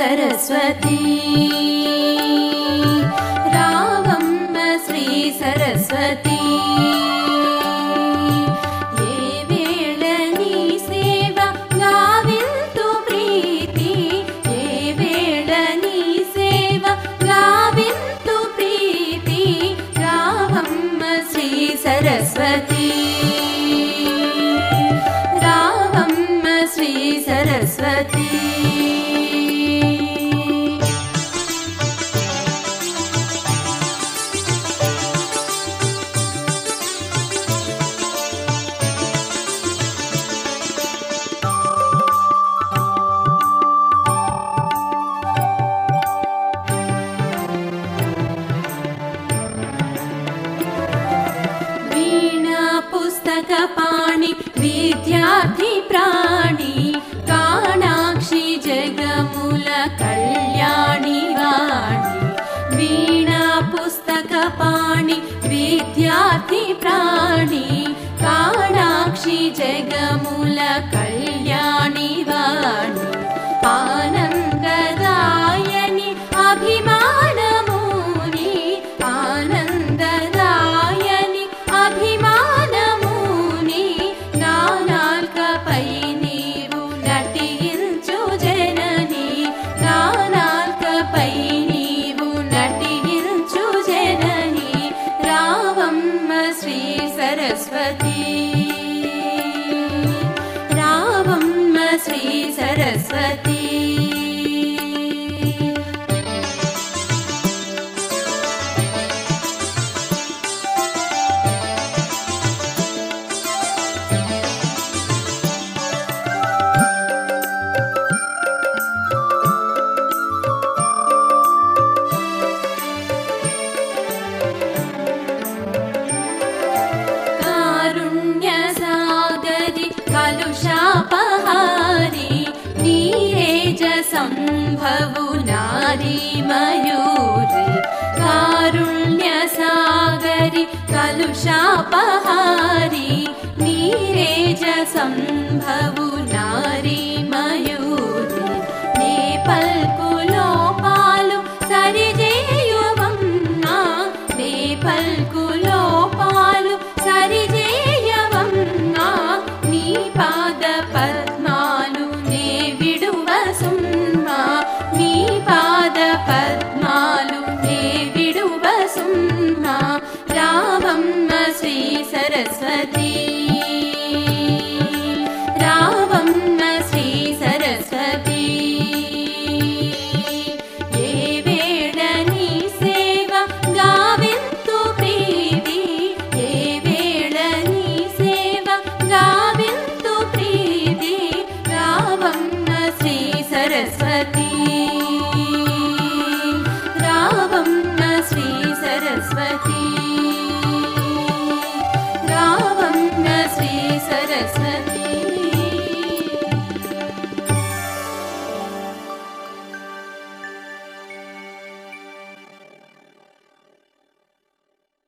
सरस्वती रावम्म श्री सरस्वती सरस्वती रावम्म श्री सरस्वती पुस्तकपाणि विद्यार्थी प्राणी काणाक्षी जगमूल कल्याणी वाणी वीणा पुस्तकपाणि विद्यार्थी प्राणी काणाक्षी जगमूल कल्याणी वाणी आनंददायिनी अभिमानमुनि आनंददायिनी अभिमानमुनि नानाल्कपै नीवु नटिंचु जननी नानाल्कपै नीवु नटिंचु जननी रावम्म श्री सरस्वती रावम्म श्री सरस्वती कलुषापहारी नीरेज संभवु नारी मयूरी कारुण्य सागरी कलुषापहारी नीरेज संभवु नारी मयूरी ने पल्कुलो पालु सरिजेयुवम्मा ने पल्कुलो पालु सरिजेयुवम्मा नी पाद पद्मालु ने विडुवसुम्मा नी पाद पद्मालु ने विडुवसुम्मा रावम्म श्री सरस्वती रावम्म श्री सरस्वती ये वेळ नी सेव गाविन्तु प्रीति ये वेळ नी सेव गाविन्तु प्रीति रावम्म श्री सरस्वती रावम्म श्री सरस्वती।